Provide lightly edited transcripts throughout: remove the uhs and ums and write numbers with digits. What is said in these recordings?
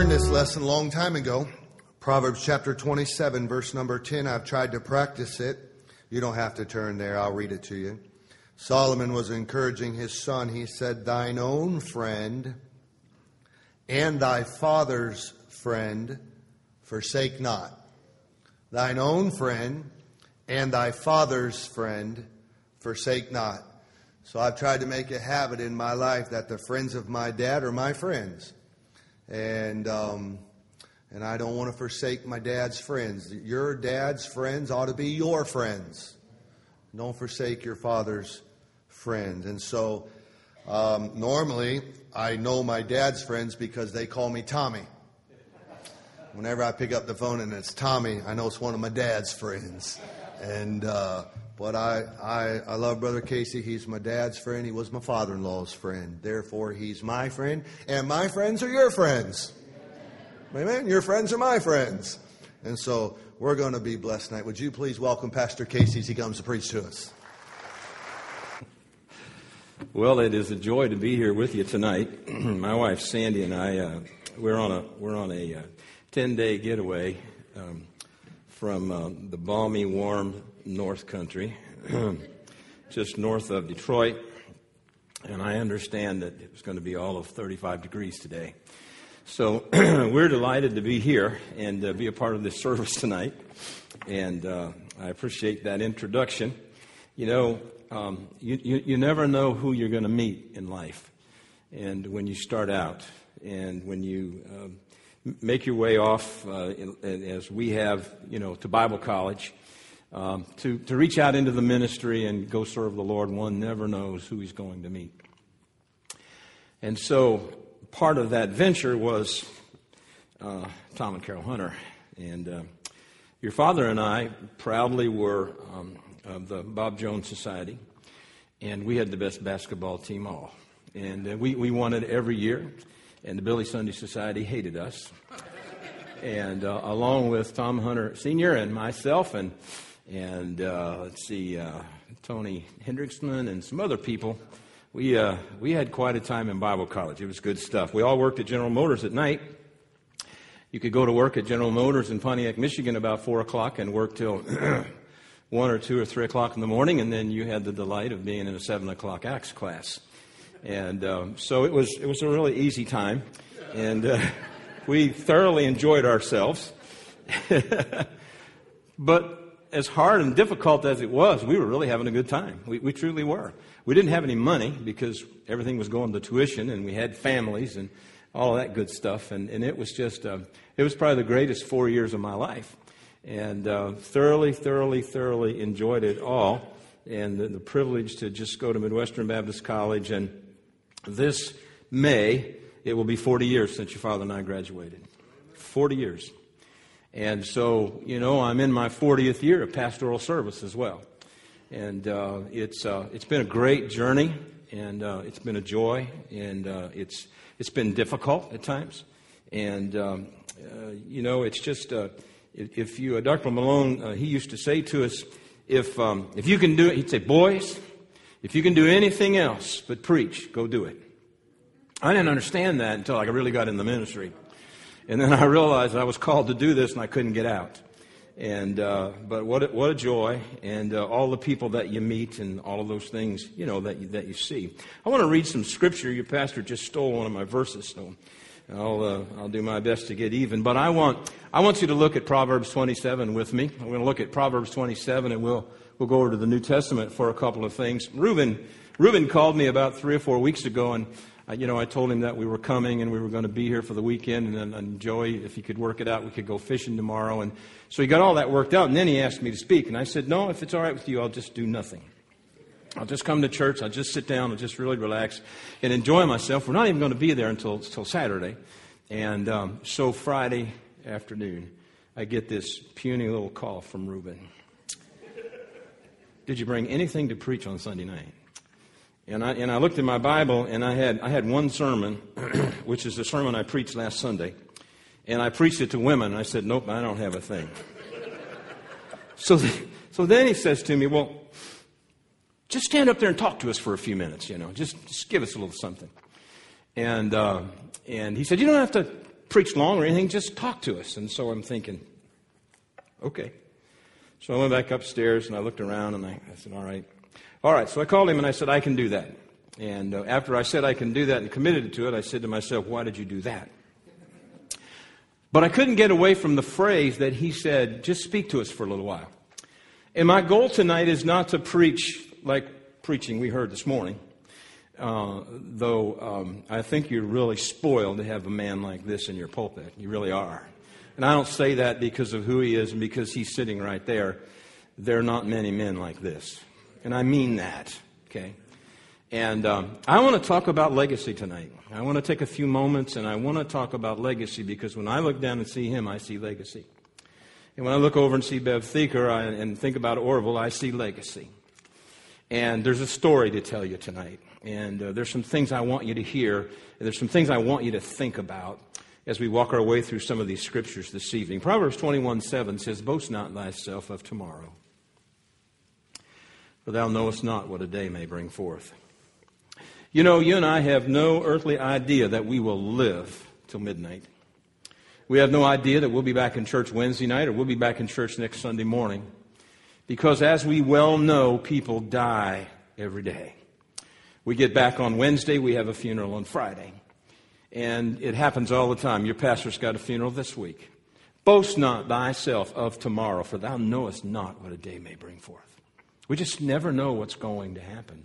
learned this lesson a long time ago. Proverbs chapter 27, verse number 10. I've tried to practice it. You don't have to turn there. I'll read it to you. Solomon was encouraging his son. He said, "Thine own friend and thy father's friend forsake not. Thine own friend and thy father's friend forsake not." So I've tried to make a habit in my life that the friends of my dad are my friends. And I don't want to forsake my dad's friends. Your dad's friends ought to be your friends. Don't forsake your father's friends. And so normally I know my dad's friends because they call me Tommy. Whenever I pick up the phone and it's Tommy, I know it's one of my dad's friends. And but I love Brother Casey. He's my dad's friend. He was my father-in-law's friend. Therefore, he's my friend. And my friends are your friends. Amen? Your friends are my friends. And so we're going to be blessed tonight. Would you please welcome Pastor Casey as he comes to preach to us? Well, it is a joy to be here with you tonight. My wife Sandy and I, we're on a 10-day getaway from the balmy, warm North Country, just north of Detroit. And I understand that it was going to be all of 35 degrees today. So we're delighted to be here and be a part of this service tonight. And I appreciate that introduction. You know, you never know who you're going to meet in life. And when you start out and when you make your way off, as we have, to Bible college, to reach out into the ministry and go serve the Lord, one never knows who he's going to meet. And so part of that venture was Tom and Carol Hunter. And your father and I proudly were of the Bob Jones Society, and we had the best basketball team all. And we won it every year, and the Billy Sunday Society hated us. And along with Tom Hunter Sr. and myself and Tony Hendricksman and some other people, we had quite a time in Bible college. It was good stuff. We all worked at General Motors at night. You could go to work at General Motors in Pontiac, Michigan about 4 o'clock and work till 1 or 2 or 3 o'clock in the morning, and then you had the delight of being in a 7 o'clock Acts class. And so it was a really easy time, and we thoroughly enjoyed ourselves. But as hard and difficult as it was, we were really having a good time. We truly were. We didn't have any money because everything was going to tuition, and we had families and all that good stuff. And it was just, it was probably the greatest 4 years of my life. And thoroughly enjoyed it all. And the privilege to just go to Midwestern Baptist College. And this May, it will be 40 years since your father and I graduated. 40 years. And so, I'm in my 40th year of pastoral service as well. And it's been a great journey, and it's been a joy, and it's been difficult at times. And, it's just, if you, Dr. Malone, he used to say to us, if you can do it, he'd say, "Boys, if you can do anything else but preach, go do it." I didn't understand that until I really got in the ministry. And then I realized I was called to do this and I couldn't get out. And but what a joy, and all the people that you meet and all of those things, that you see. I want to read some scripture. Your pastor just stole one of my verses, so I'll do my best to get even. But I want you to look at Proverbs 27 with me. We're going to look at Proverbs 27, and we'll go over to the New Testament for a couple of things. Reuben called me about 3 or 4 weeks ago, and I told him that we were coming and we were going to be here for the weekend, and Joey, if he could work it out, we could go fishing tomorrow. And so he got all that worked out, and then he asked me to speak. And I said, "No, if it's all right with you, I'll just do nothing. I'll just come to church. I'll just sit down and just really relax and enjoy myself. We're not even going to be there until Saturday." And so Friday afternoon, I get this puny little call from Reuben. "Did you bring anything to preach on Sunday night?" And I looked in my Bible, and I had one sermon, which is the sermon I preached last Sunday. And I preached it to women. I said, "Nope, I don't have a thing." So then he says to me, "Well, just stand up there and talk to us for a few minutes, just give us a little something." And he said, "You don't have to preach long or anything, just talk to us. And so I'm thinking, okay. So I went back upstairs and I looked around and I said, all right. All right, so I called him and I said, I can do that. And after I said I can do that and committed to it, I said to myself, why did you do that? But I couldn't get away from the phrase that he said, just speak to us for a little while. And my goal tonight is not to preach like preaching we heard this morning, though I think you're really spoiled to have a man like this in your pulpit. You really are. And I don't say that because of who he is and because he's sitting right there. There are not many men like this. And I mean that, okay? And I want to talk about legacy tonight. I want to take a few moments and I want to talk about legacy because when I look down and see him, I see legacy. And when I look over and see Bev Thieker and think about Orville, I see legacy. And there's a story to tell you tonight. And there's some things I want you to hear. And there's some things I want you to think about as we walk our way through some of these scriptures this evening. Proverbs 21:7 says, boast not thyself of tomorrow, for thou knowest not what a day may bring forth. You know, you and I have no earthly idea that we will live till midnight. We have no idea that we'll be back in church Wednesday night or we'll be back in church next Sunday morning. Because as we well know, people die every day. We get back on Wednesday, we have a funeral on Friday. And it happens all the time. Your pastor's got a funeral this week. Boast not thyself of tomorrow, for thou knowest not what a day may bring forth. We just never know what's going to happen.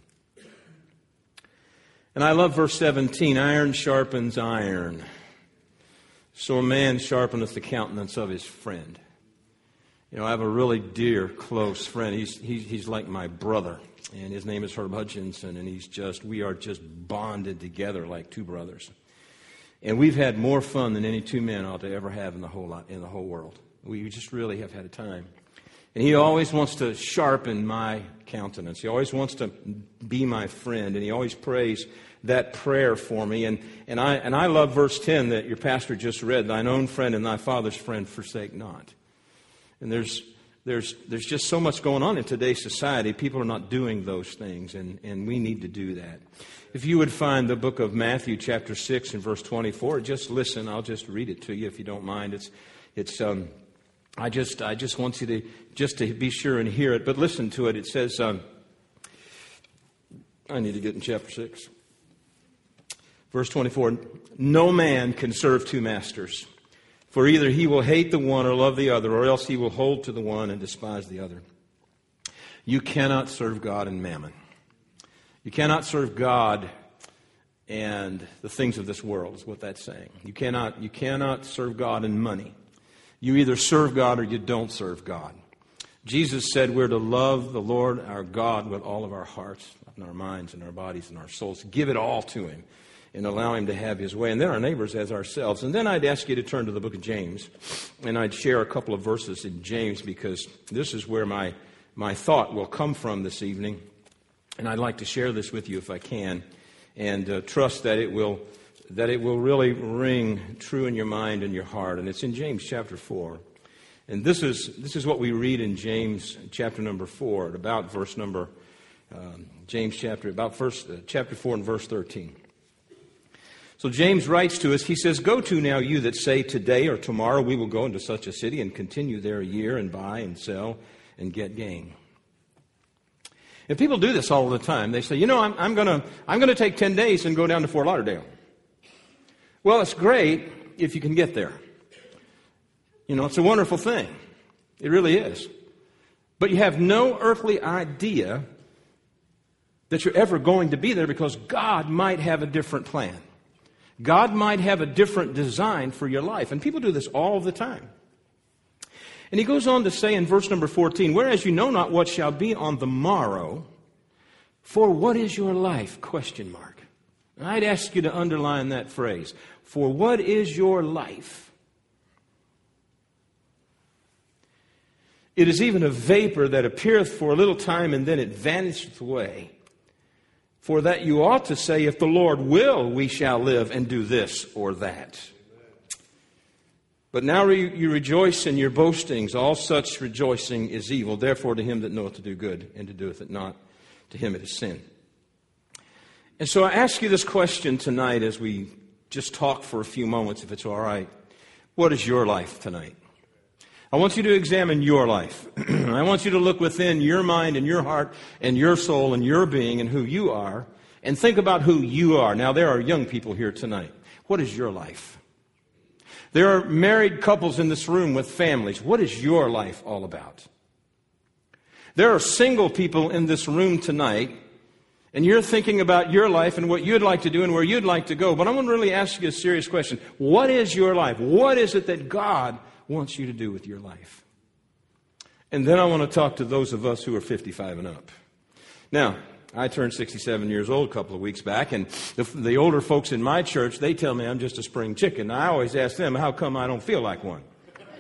And I love verse 17, iron sharpens iron. So a man sharpeneth the countenance of his friend. You know, I have a really dear, close friend. He's like my brother, and his name is Herb Hutchinson, and we are just bonded together like two brothers. And we've had more fun than any two men ought to ever have in the whole world. We just really have had a time. And he always wants to sharpen my countenance. He always wants to be my friend, and he always prays that prayer for me. And I love verse 10 that your pastor just read, thine own friend and thy father's friend forsake not. And there's just so much going on in today's society. People are not doing those things, and we need to do that. If you would find the book of Matthew, chapter 6 and verse 24, just listen. I'll just read it to you if you don't mind. I just want you to be sure and hear it, but listen to it. It says, I need to get in chapter 6. Verse 24, no man can serve two masters, for either he will hate the one or love the other, or else he will hold to the one and despise the other. You cannot serve God and mammon. You cannot serve God and the things of this world, is what that's saying. You cannot serve God and money. You either serve God or you don't serve God. Jesus said we're to love the Lord our God with all of our hearts and our minds and our bodies and our souls. Give it all to Him and allow Him to have His way. And then our neighbors as ourselves. And then I'd ask you to turn to the book of James. And I'd share a couple of verses in James because this is where my thought will come from this evening. And I'd like to share this with you if I can. And trust that it will really ring true in your mind and your heart. And it's in James chapter 4. And this is what we read in James chapter number 4, about verse number, chapter 4 and verse 13. So James writes to us, he says, go to now you that say today or tomorrow we will go into such a city and continue there a year and buy and sell and get gain. And people do this all the time. They say, I'm going to take 10 days and go down to Fort Lauderdale. Well, it's great if you can get there. It's a wonderful thing. It really is. But you have no earthly idea that you're ever going to be there because God might have a different plan. God might have a different design for your life. And people do this all the time. And he goes on to say in verse number 14, whereas you know not what shall be on the morrow, for what is your life? ? And I'd ask you to underline that phrase. For what is your life? It is even a vapor that appeareth for a little time and then it vanisheth away. For that you ought to say, if the Lord will, we shall live and do this or that. But now you rejoice in your boastings. All such rejoicing is evil. Therefore to him that knoweth to do good and to doeth it not, to him it is sin. And so I ask you this question tonight as we just talk for a few moments, if it's all right. What is your life tonight? I want you to examine your life. I want you to look within your mind and your heart and your soul and your being and who you are, and think about who you are. Now, there are young people here tonight. What is your life? There are married couples in this room with families. What is your life all about? There are single people in this room tonight, and you're thinking about your life and what you'd like to do and where you'd like to go. But I want to really ask you a serious question. What is your life? What is it that God wants you to do with your life? And then I want to talk to those of us who are 55 and up. Now, I turned 67 years old a couple of weeks back, and the older folks in my church, they tell me I'm just a spring chicken. I always ask them, how come I don't feel like one?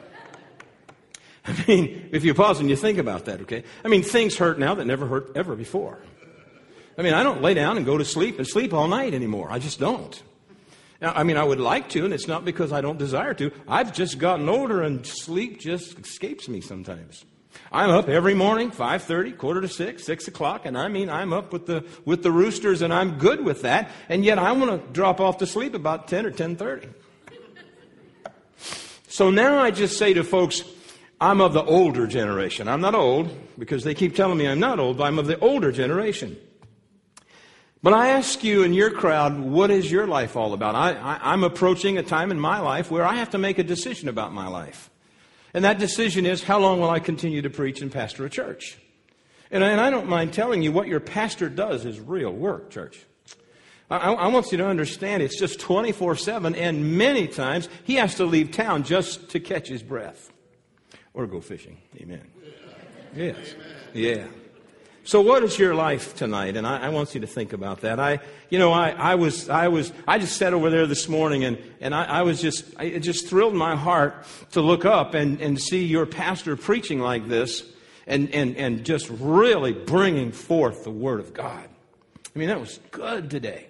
I mean, if you pause and you think about that, okay? I mean, things hurt now that never hurt ever before. I mean, I don't lay down and go to sleep and sleep all night anymore. I just don't. Now, I mean, I would like to, and it's not because I don't desire to. I've just gotten older, and sleep just escapes me sometimes. I'm up every morning, 5:30, 5:45, 6 o'clock, and I mean, I'm up with the roosters, and I'm good with that, and yet I want to drop off to sleep about 10 or 10:30. So now I just say to folks, I'm of the older generation. I'm not old, because they keep telling me I'm not old, but I'm of the older generation. But I ask you in your crowd, what is your life all about? I'm approaching a time in my life where I have to make a decision about my life. And that decision is, how long will I continue to preach and pastor a church? And I don't mind telling you, what your pastor does is real work, church. I want you to understand it's just 24/7, and many times he has to leave town just to catch his breath. Or go fishing. Amen. Yes. Yeah. So what is your life tonight? And I want you to think about that. I just sat over there this morning, and it just thrilled my heart to look up and see your pastor preaching like this and just really bringing forth the Word of God. I mean, that was good today.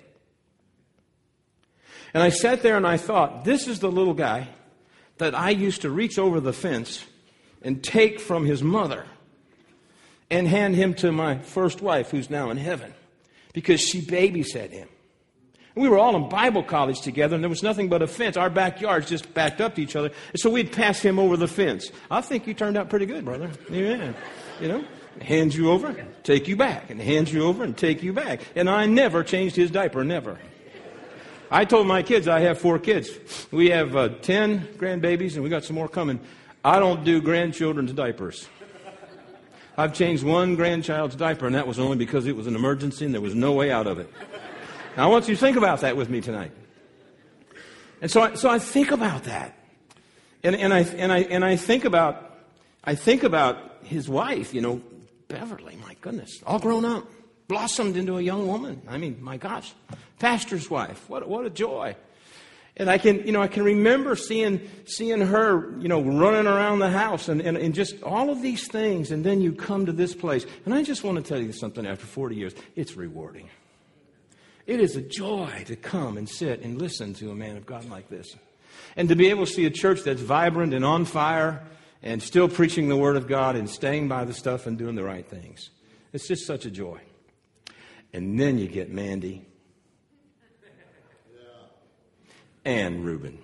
And I sat there and I thought, this is the little guy that I used to reach over the fence and take from his mother and hand him to my first wife, who's now in heaven, because she babysat him. And we were all in Bible college together, and there was nothing but a fence. Our backyards just backed up to each other, and so we'd pass him over the fence. I think you turned out pretty good, brother. Yeah. You know, hands you over, take you back, and hands you over and take you back. And I never changed his diaper, never. I told my kids, I have 4 kids. We have 10 grandbabies, and we got some more coming. I don't do grandchildren's diapers. I've changed one grandchild's diaper, and that was only because it was an emergency and there was no way out of it. Now, I want you to think about that with me tonight. And so I think about that, and I think about his wife, Beverly. My goodness, all grown up, blossomed into a young woman. I mean, my gosh, pastor's wife. What a joy. And I can remember seeing her, running around the house and just all of these things. And then you come to this place. And I just want to tell you something after 40 years. It's rewarding. It is a joy to come and sit and listen to a man of God like this. And to be able to see a church that's vibrant and on fire and still preaching the Word of God and staying by the stuff and doing the right things. It's just such a joy. And then you get Mandy and Reuben.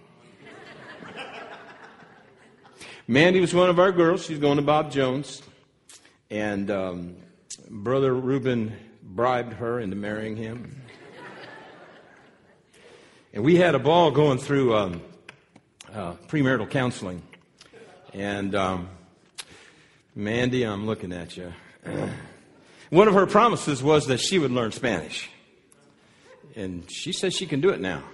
Mandy was one of our girls. She's going to Bob Jones. And Brother Reuben bribed her into marrying him. And we had a ball going through premarital counseling. And Mandy, I'm looking at you. One of her promises was that she would learn Spanish. And she says she can do it now.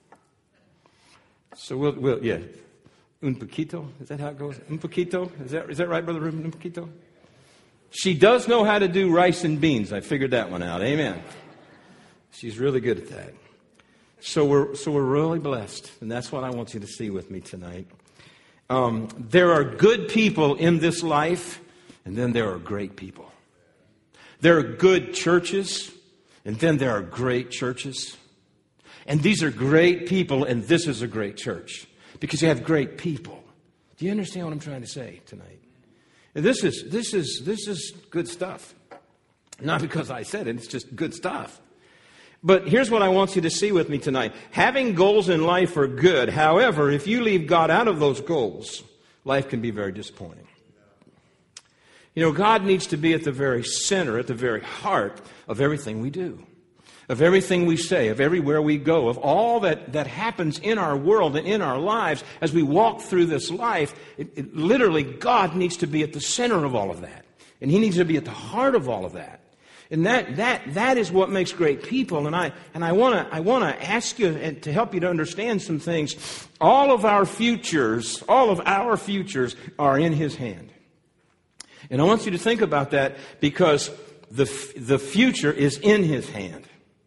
So we'll un poquito, is that how it goes? Un poquito, is that right, Brother Reuben? Un poquito. She does know how to do rice and beans. I figured that one out. Amen. She's really good at that. So we're really blessed, and that's what I want you to see with me tonight. There are good people in this life, and then there are great people. There are good churches, and then there are great churches. And these are great people, and this is a great church. Because you have great people. Do you understand what I'm trying to say tonight? And this is good stuff. Not because I said it, it's just good stuff. But here's what I want you to see with me tonight. Having goals in life are good. However, if you leave God out of those goals, life can be very disappointing. You know, God needs to be at the very center, at the very heart of everything we do, of everything we say, of everywhere we go, of all that happens in our world and in our lives as we walk through this life. Literally, God needs to be at the center of all of that. And He needs to be at the heart of all of that. And that is what makes great people. And I want to ask you to help you to understand some things. All of our futures are in His hand. And I want you to think about that because the future is in His hand.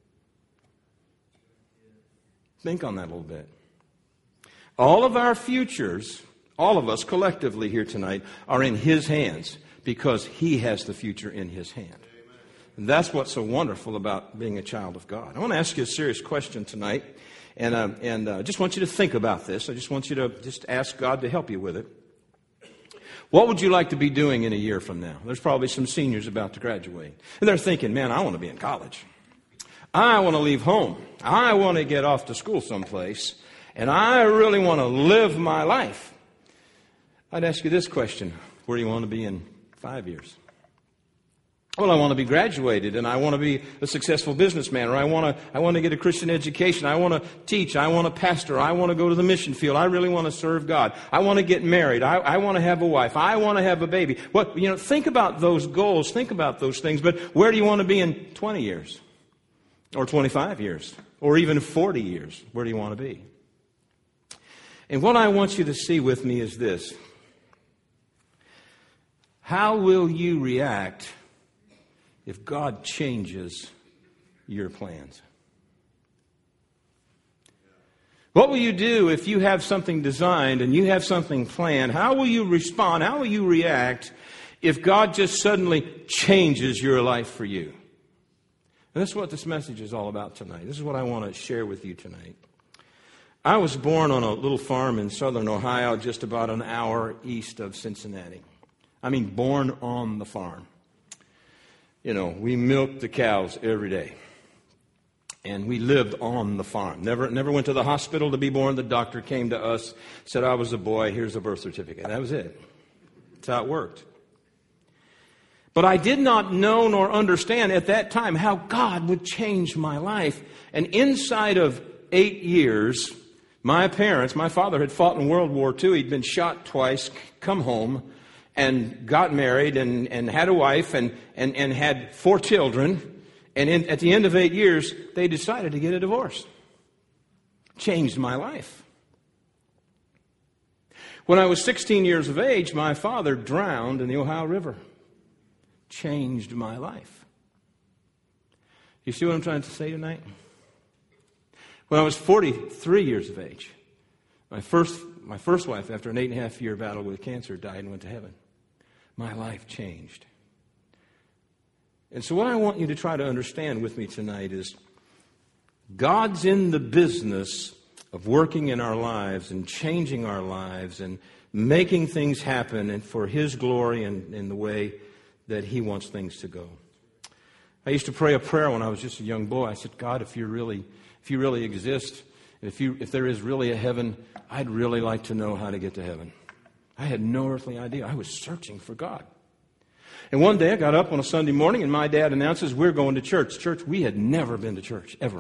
Think on that a little bit. All of our futures, all of us collectively here tonight, are in His hands because He has the future in His hand. And that's what's so wonderful about being a child of God. I want to ask you a serious question tonight, and I just want you to think about this. I just want you to just ask God to help you with it. What would you like to be doing in a year from now? There's probably some seniors about to graduate, and they're thinking, man, I want to be in college. I want to leave home. I want to get off to school someplace, and I really want to live my life. I'd ask you this question. Where do you want to be in 5 years? Well, I want to be graduated, and I want to be a successful businessman, or I want to get a Christian education. I want to teach. I want to pastor. I want to go to the mission field. I really want to serve God. I want to get married. I want to have a wife. I want to have a baby. Think about those goals. Think about those things. But where do you want to be in 20 years? Or 25 years? Or even 40 years? Where do you want to be? And what I want you to see with me is this. How will you react if God changes your plans? What will you do if you have something designed and you have something planned? How will you respond? How will you react if God just suddenly changes your life for you? And that's what this message is all about tonight. This is what I want to share with you tonight. I was born on a little farm in southern Ohio, just about an hour east of Cincinnati. I mean, born on the farm. You know, we milked the cows every day. And we lived on the farm. Never went to the hospital to be born. The doctor came to us, said I was a boy, here's a birth certificate. That was it. That's how it worked. But I did not know nor understand at that time how God would change my life. And inside of 8 years, my father had fought in World War II. He'd been shot twice, come home, and got married and had a wife and had 4 children. And at the end of 8 years, they decided to get a divorce. Changed my life. When I was 16 years of age, my father drowned in the Ohio River. Changed my life. You see what I'm trying to say tonight? When I was 43 years of age, my first wife, after an 8.5-year battle with cancer, died and went to heaven. My life changed. And so what I want you to try to understand with me tonight is God's in the business of working in our lives and changing our lives and making things happen and for His glory and in the way that He wants things to go. I used to pray a prayer when I was just a young boy. I said, God, if you really exist, if there is really a heaven, I'd really like to know how to get to heaven. I had no earthly idea. I was searching for God. And one day I got up on a Sunday morning and my dad announces we're going to church. We had never been to church, ever.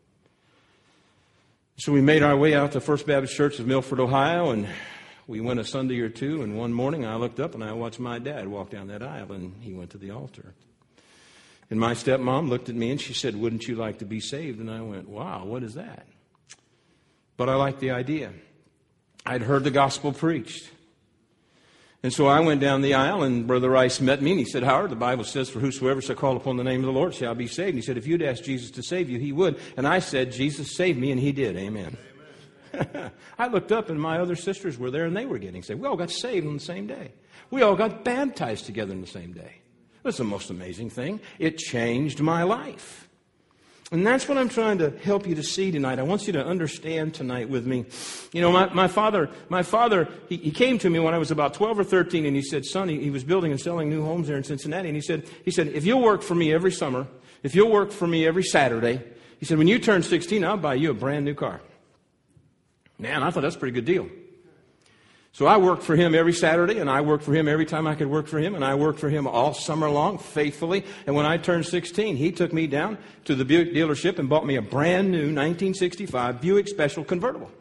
So we made our way out to First Baptist Church of Milford, Ohio, and we went a Sunday or two, and one morning I looked up and I watched my dad walk down that aisle, and he went to the altar. And my stepmom looked at me and she said, wouldn't you like to be saved? And I went, wow, what is that? But I liked the idea. I'd heard the gospel preached. And so I went down the aisle, and Brother Rice met me, and he said, Howard, the Bible says, for whosoever shall call upon the name of the Lord shall be saved. And he said, if you'd ask Jesus to save you, He would. And I said, Jesus saved me, and He did. Amen. I looked up, and my other sisters were there, and they were getting saved. We all got saved on the same day. We all got baptized together on the same day. That's the most amazing thing. It changed my life. And that's what I'm trying to help you to see tonight. I want you to understand tonight with me. You know, my father, he came to me when I was about 12 or 13, and he said, son, he was building and selling new homes there in Cincinnati, and he said, if you'll work for me every summer, if you'll work for me every Saturday, He said, when you turn 16, I'll buy you a brand new car. Man, I thought that's a pretty good deal. So I worked for him every Saturday, and I worked for him every time I could work for him, and I worked for him all summer long, faithfully. And when I turned 16, he took me down to the Buick dealership and bought me a brand new 1965 Buick Special convertible.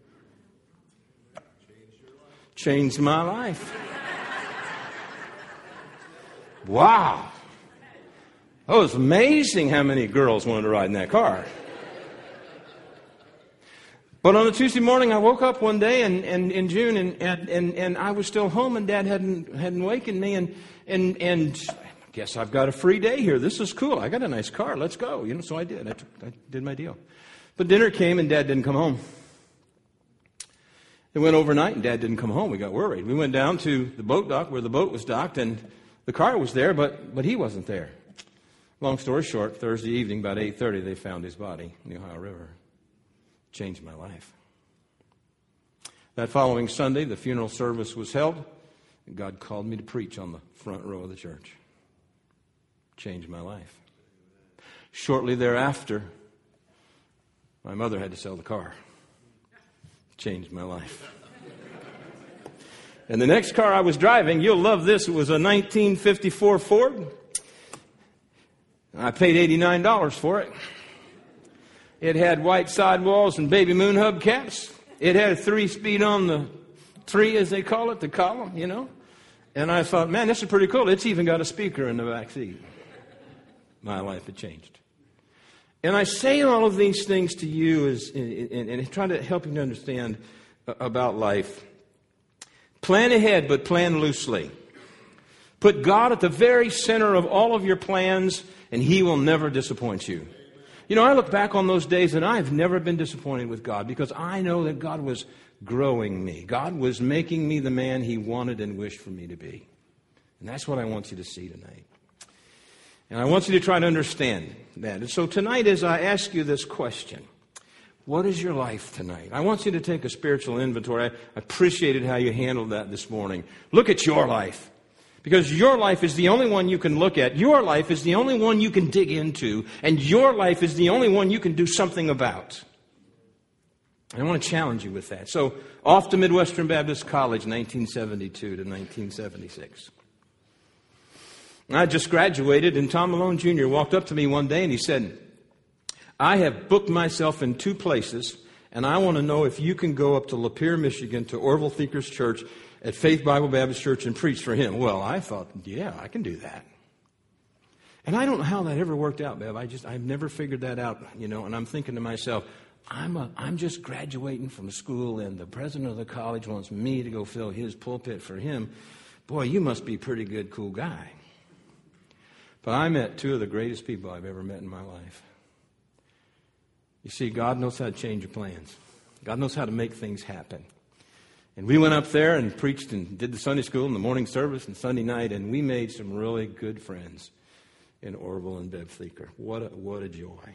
Changed my life. Wow. It was amazing how many girls wanted to ride in that car. But on a Tuesday morning, I woke up one day in June, and I was still home, and Dad hadn't wakened me, and I guess I've got a free day here. This is cool. I got a nice car. Let's go. So I did. I did my deal. But dinner came, and Dad didn't come home. It went overnight, and Dad didn't come home. We got worried. We went down to the boat dock where the boat was docked, and the car was there, but he wasn't there. Long story short, Thursday evening, about 8:30, they found his body in the Ohio River. Changed my life. That following Sunday, the funeral service was held, and God called me to preach on the front row of the church. Changed my life. Shortly thereafter, my mother had to sell the car. Changed my life. And the next car I was driving, you'll love this, it was a 1954 Ford. I paid $89 for it. It had white sidewalls and baby moon hubcaps. It had a 3-speed on the tree, as they call it, the column, And I thought, man, this is pretty cool. It's even got a speaker in the back seat. My life had changed. And I say all of these things to you and trying to help you to understand about life. Plan ahead, but plan loosely. Put God at the very center of all of your plans, and He will never disappoint you. I look back on those days, and I've never been disappointed with God because I know that God was growing me. God was making me the man He wanted and wished for me to be. And that's what I want you to see tonight. And I want you to try to understand that. And so tonight, as I ask you this question, what is your life tonight? I want you to take a spiritual inventory. I appreciated how you handled that this morning. Look at your life. Because your life is the only one you can look at. Your life is the only one you can dig into. And your life is the only one you can do something about. And I want to challenge you with that. So, off to Midwestern Baptist College, 1972 to 1976. I just graduated, and Tom Malone Jr. walked up to me one day and he said, I have booked myself in 2 places, and I want to know if you can go up to Lapeer, Michigan, to Orville Thinker's Church at Faith Bible Baptist Church and preach for him. Well, I thought, yeah, I can do that. And I don't know how that ever worked out, Bev. I've never figured that out, and I'm thinking to myself, I'm just graduating from school, and the president of the college wants me to go fill his pulpit for him. Boy, you must be a pretty good, cool guy. But I met 2 of the greatest people I've ever met in my life. You see, God knows how to change your plans. God knows how to make things happen. And we went up there and preached and did the Sunday school and the morning service and Sunday night, and we made some really good friends in Orville and Bev Thinker. What a joy.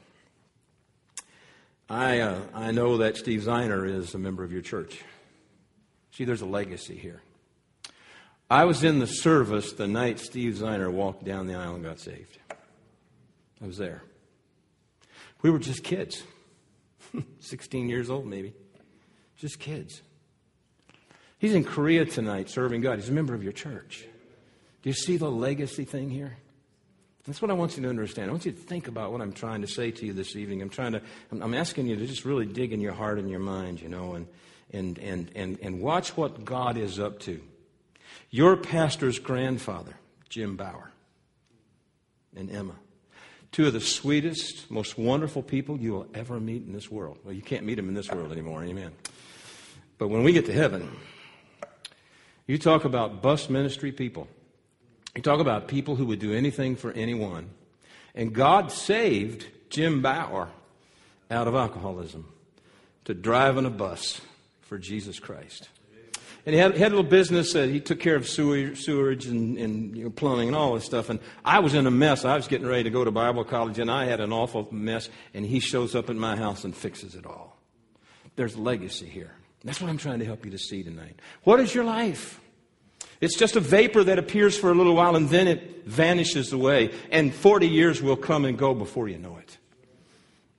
I know that Steve Zeiner is a member of your church. See, there's a legacy here. I was in the service the night Steve Zeiner walked down the aisle and got saved. I was there. We were just kids. 16 years old, maybe. Just kids. He's in Korea tonight serving God. He's a member of your church. Do you see the legacy thing here? That's what I want you to understand. I want you to think about what I'm trying to say to you this evening. I'm asking you to just really dig in your heart and your mind, and watch what God is up to. Your pastor's grandfather, Jim Bauer, and Emma, 2 of the sweetest, most wonderful people you will ever meet in this world. Well, you can't meet them in this world anymore, amen. But when we get to heaven, you talk about bus ministry people. You talk about people who would do anything for anyone. And God saved Jim Bauer out of alcoholism to drive on a bus for Jesus Christ. And he had a little business that he took care of sewerage and plumbing and all this stuff. And I was in a mess. I was getting ready to go to Bible college, and I had an awful mess. And he shows up at my house and fixes it all. There's legacy here. That's what I'm trying to help you to see tonight. What is your life? It's just a vapor that appears for a little while, and then it vanishes away. And 40 years will come and go before you know it.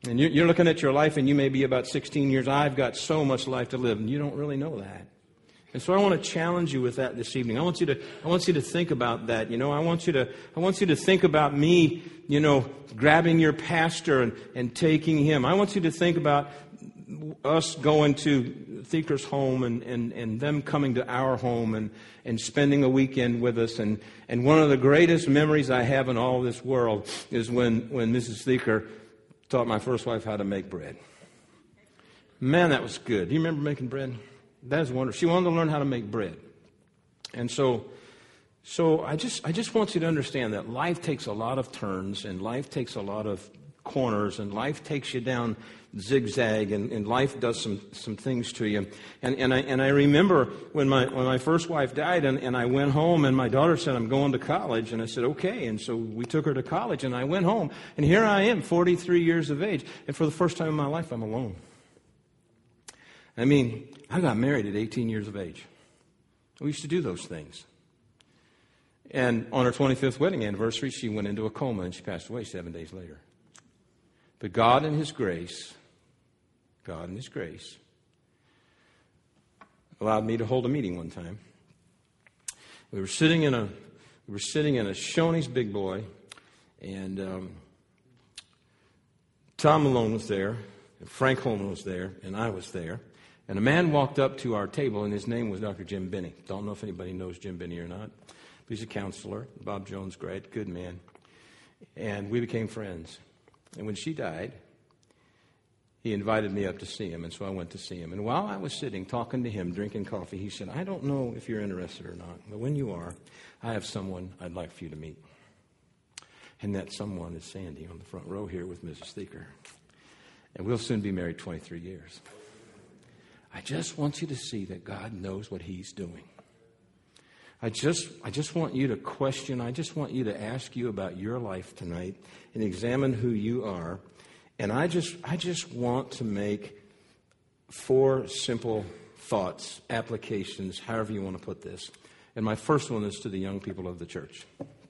And you're looking at your life, and you may be about 16 years. I've got so much life to live, and you don't really know that. And so I want to challenge you with that this evening. I want you to think about that. I want you to think about me, grabbing your pastor and taking him. I want you to think about us going to Thieker's home and them coming to our home and spending a weekend with us. And one of the greatest memories I have in all this world is when Mrs. Thieker taught my first wife how to make bread. Man, that was good. Do you remember making bread? That is wonderful. She wanted to learn how to make bread. And so I just want you to understand that life takes a lot of turns, and life takes a lot of corners, and life takes you down zigzag, and life does some things to you. And I remember when my first wife died, and I went home, and my daughter said, I'm going to college. And I said, okay. And so we took her to college, and I went home. And here I am, 43 years of age. And for the first time in my life, I'm alone. I mean, I got married at 18 years of age. We used to do those things. And on her 25th wedding anniversary, she went into a coma, and she passed away 7 days later. But God in His grace allowed me to hold a meeting one time. We were sitting in a Shoney's Big Boy, and Tom Malone was there, and Frank Holman was there, and I was there. And a man walked up to our table, and his name was Dr. Jim Binney. Don't know if anybody knows Jim Binney or not. He's a counselor. Bob Jones, great, good man. And we became friends. And when she died, he invited me up to see him, and so I went to see him. And while I was sitting, talking to him, drinking coffee, he said, I don't know if you're interested or not, but when you are, I have someone I'd like for you to meet. And that someone is Sandy on the front row here with Mrs. Thieker. And we'll soon be married 23 years. I just want you to see that God knows what He's doing. I just want you to question. I just want you to ask you about your life tonight and examine who you are. And I just want to make 4 simple thoughts, applications, however you want to put this. And my first one is to the young people of the church.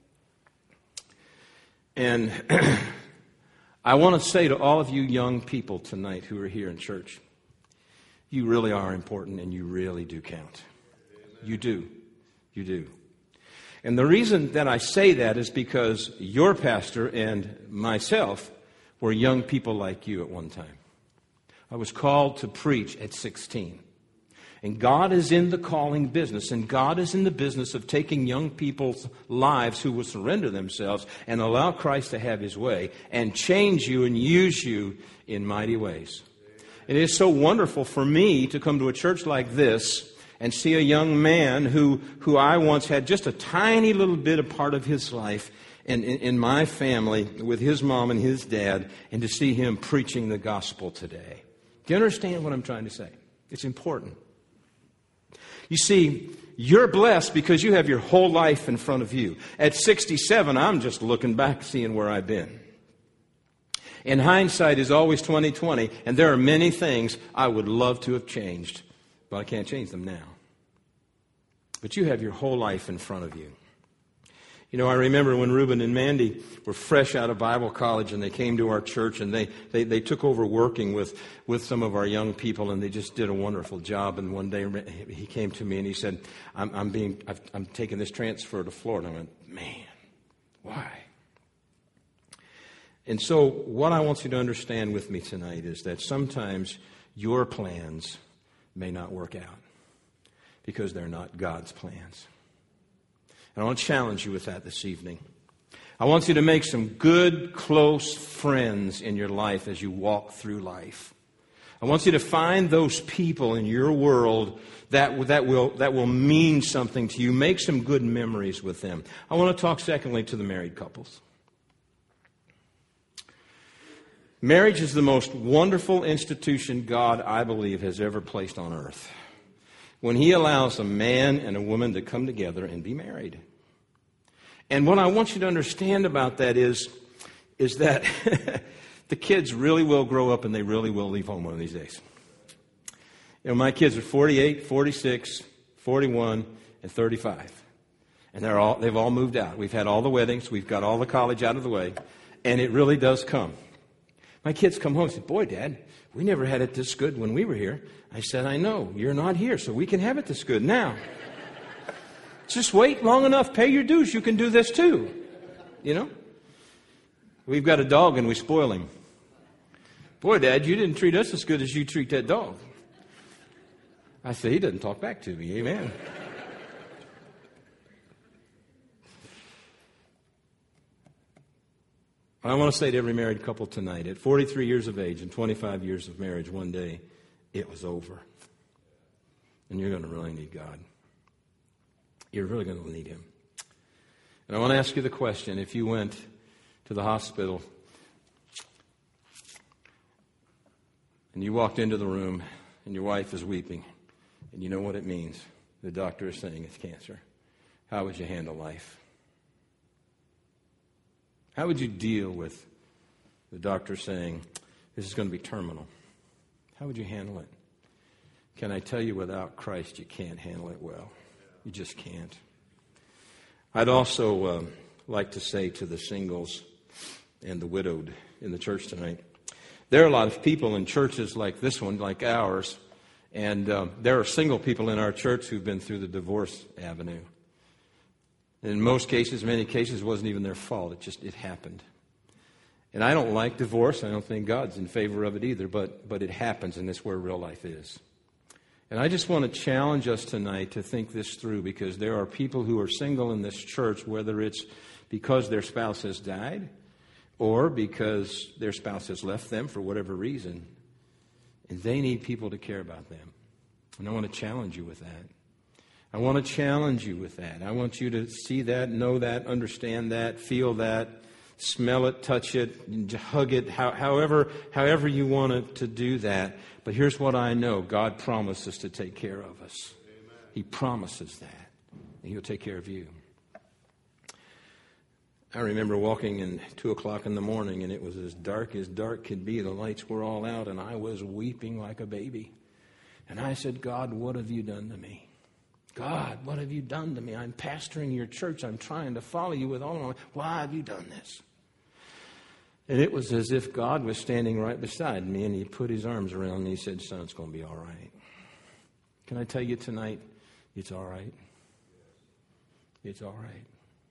And I want to say to all of you young people tonight who are here in church, you really are important, and you really do count. You do. You do. And the reason that I say that is because your pastor and myself were young people like you at one time. I was called to preach at 16. And God is in the calling business, and God is in the business of taking young people's lives who will surrender themselves and allow Christ to have His way and change you and use you in mighty ways. It is so wonderful for me to come to a church like this and see a young man who I once had just a tiny little bit of part of his life in my family with his mom and his dad, and to see him preaching the gospel today. Do you understand what I'm trying to say? It's important. You see, you're blessed because you have your whole life in front of you. At 67, I'm just looking back, seeing where I've been. And hindsight is always 20/20, and there are many things I would love to have changed, but I can't change them now. But you have your whole life in front of you. You know, I remember when Reuben and Mandy were fresh out of Bible college, and they came to our church, and they took over working with some of our young people, and they just did a wonderful job. And one day he came to me and he said, I'm taking this transfer to Florida. I went, man, why? And so what I want you to understand with me tonight is that sometimes your plans may not work out because they're not God's plans. And I want to challenge you with that this evening. I want you to make some good, close friends in your life as you walk through life. I want you to find those people in your world that will mean something to you. Make some good memories with them. I want to talk secondly to the married couples. Marriage is the most wonderful institution God, I believe, has ever placed on earth, when He allows a man and a woman to come together and be married. And what I want you to understand about that is that the kids really will grow up and they really will leave home one of these days. You know, my kids are 48, 46, 41, and 35. And they've all moved out. We've had all the weddings. We've got all the college out of the way. And it really does come. My kids come home and say, boy, Dad, we never had it this good when we were here. I said, I know. You're not here, so we can have it this good now. Just wait long enough. Pay your dues. You can do this too. You know? We've got a dog and we spoil him. Boy, Dad, you didn't treat us as good as you treat that dog. I said, he doesn't talk back to me. Amen. I want to say to every married couple tonight, at 43 years of age and 25 years of marriage, one day, it was over. And you're going to really need God. You're really going to need Him. And I want to ask you the question, if you went to the hospital and you walked into the room and your wife is weeping, and you know what it means, the doctor is saying it's cancer, how would you handle life? How would you deal with the doctor saying, this is going to be terminal? How would you handle it? Can I tell you, without Christ, you can't handle it well. You just can't. I'd also like to say to the singles and the widowed in the church tonight, there are a lot of people in churches like this one, like ours, and there are single people in our church who've been through the divorce avenue. In most cases, many cases, it wasn't even their fault. It happened. And I don't like divorce. I don't think God's in favor of it either, but it happens, and that's where real life is. And I just want to challenge us tonight to think this through, because there are people who are single in this church, whether it's because their spouse has died or because their spouse has left them for whatever reason, and they need people to care about them. And I want to challenge you with that. I want to challenge you with that. I want you to see that, know that, understand that, feel that, smell it, touch it, hug it, however you want it to do that. But here's what I know. God promises to take care of us. Amen. He promises that. And He'll take care of you. I remember walking in 2 o'clock in the morning, and it was as dark could be. The lights were all out, and I was weeping like a baby. And I said, God, what have you done to me? God, what have you done to me? I'm pastoring your church. I'm trying to follow you with all my life. Why have you done this? And it was as if God was standing right beside me, and He put His arms around me. He said, son, it's going to be all right. Can I tell you tonight, it's all right. It's all right.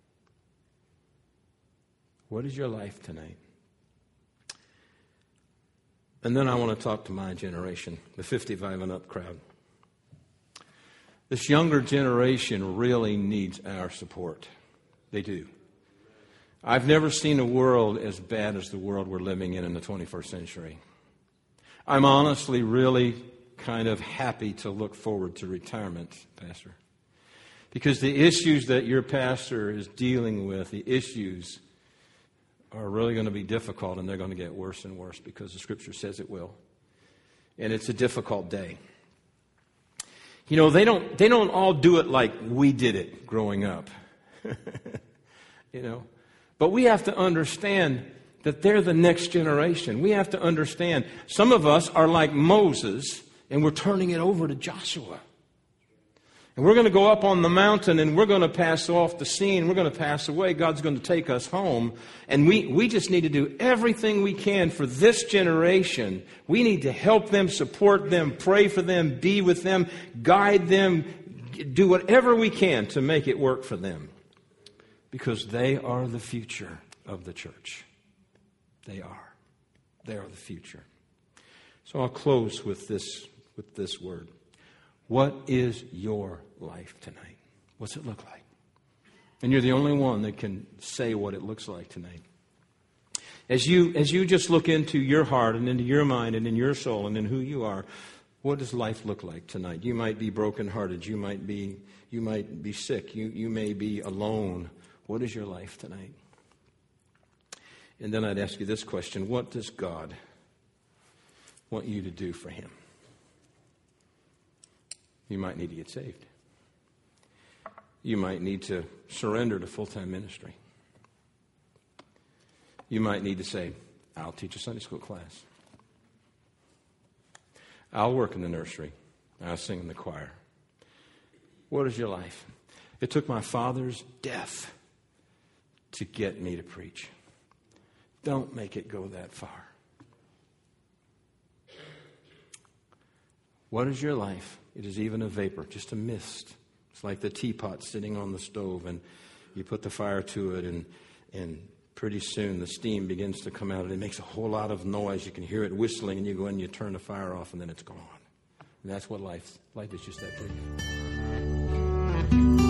What is your life tonight? And then I want to talk to my generation, the 55 and up crowd. This younger generation really needs our support. They do. I've never seen a world as bad as the world we're living in the 21st century. I'm honestly really kind of happy to look forward to retirement, Pastor. Because the issues that your pastor is dealing with, the issues are really going to be difficult, and they're going to get worse and worse because the Scripture says it will. And it's a difficult day. You know, they don't all do it like we did it growing up. You know. But we have to understand that they're the next generation. We have to understand some of us are like Moses, and we're turning it over to Joshua. And we're going to go up on the mountain, and we're going to pass off the scene. We're going to pass away. God's going to take us home. And we just need to do everything we can for this generation. We need to help them, support them, pray for them, be with them, guide them, do whatever we can to make it work for them. Because they are the future of the church. They are. They are the future. So I'll close with this word. What is your life tonight? What's it look like? And you're the only one that can say what it looks like tonight. As you just look into your heart and into your mind and in your soul and in who you are, what does life look like tonight? You might be brokenhearted. You might be sick. You may be alone. What is your life tonight? And then I'd ask you this question. What does God want you to do for Him? You might need to get saved. You might need to surrender to full-time ministry. You might need to say, I'll teach a Sunday school class. I'll work in the nursery. I'll sing in the choir. What is your life? It took my father's death to get me to preach. Don't make it go that far. What is your life? It is even a vapor, just a mist. It's like the teapot sitting on the stove, and you put the fire to it, and pretty soon the steam begins to come out, and it makes a whole lot of noise. You can hear it whistling, and you go in and you turn the fire off, and then it's gone. And that's what life is just that brief.